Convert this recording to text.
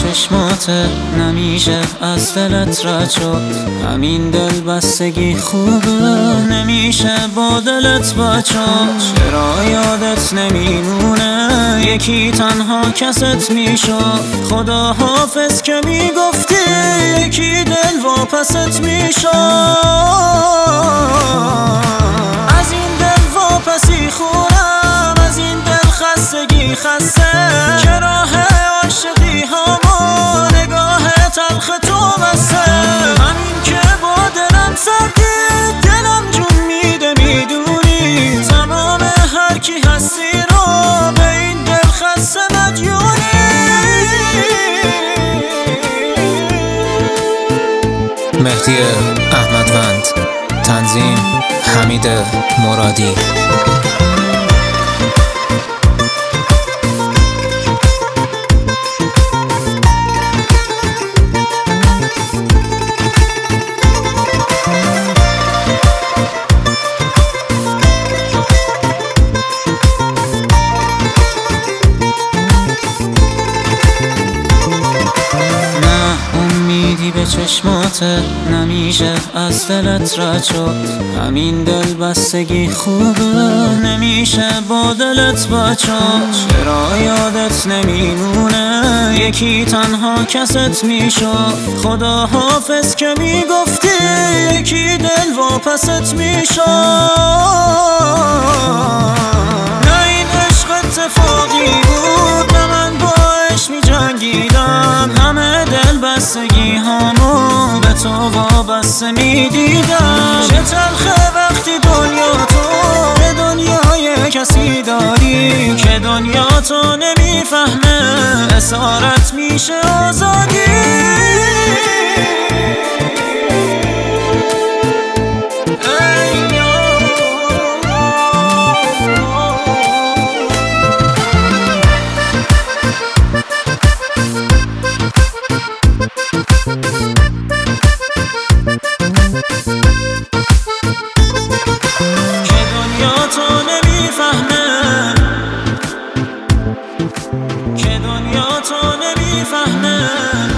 چشماته نمیشه از دلت رد شد. همین دل بستگی خوبه نمیشه با دلت بد شد. چرا یادت نمیمونه یکی تنها کست میشد. خدا حافظ که میگفتی یکی دل واپست میشد. از این دل واپسی خورم، از این دل خستگی خسته که راه عاشقی هامو نگاه تلخ تو بسته. همین که با دلم سردی دلم جون میده میدونی. تمام هر کی هستی رو به این دل خسته مدیونی. مهدی احمدوند، تنظیم حمید مرادی. به چشماته نمیشه از دلت رد شد. همین دل بستگی خوبه نمیشه با دلت بد شد. چرا یادت نمیمونه یکی تنها کست میشد. خدا حافظ که میگفتی یکی دل واپست میشد. نه این عشق اتفاقی بود، نه من باش میجنگیدم. همه دل بستگی هامو به تو وابسته میدیدم. چه تلخه وقتی دنیا تو به دنیای کسی داری که دنیا تو نمیفهمه اسارت میشه آزادی. که دنیا تو نمیفهمه